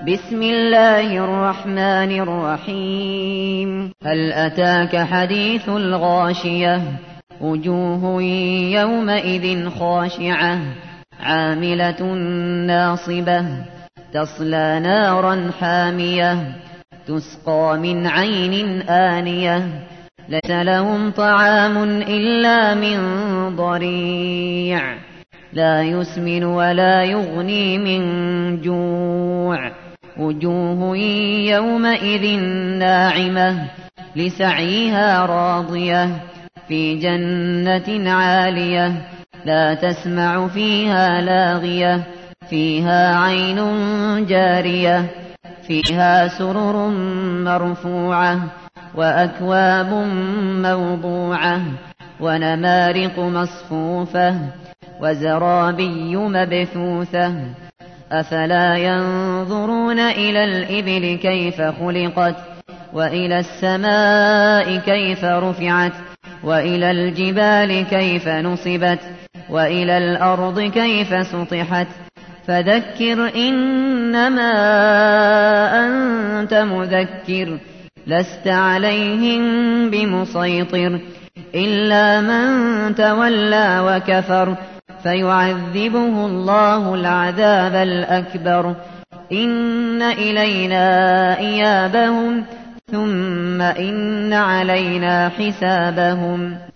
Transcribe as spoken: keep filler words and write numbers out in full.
بسم الله الرحمن الرحيم هل أتاك حديث الغاشية وجوه يومئذ خاشعة عاملة ناصبة تصلى نارا حامية تسقى من عين آنية ليس لهم طعام إلا من ضريع لا يسمن ولا يغني من جوع وجوه يومئذ ناعمة لسعيها راضية في جنة عالية لا تسمع فيها لاغية فيها عين جارية فيها سرر مرفوعة وأكواب موضوعة ونمارق مصفوفة وزرابي مبثوثة أفلا ينظرون إلى الإبل كيف خلقت وإلى السماء كيف رفعت وإلى الجبال كيف نصبت وإلى الأرض كيف سطحت فذكر إنما أنت مذكر لست عليهم بمسيطر إلا من تولى وكفر فيعذبه الله العذاب الأكبر إن إلينا إيابهم ثم إن علينا حسابهم.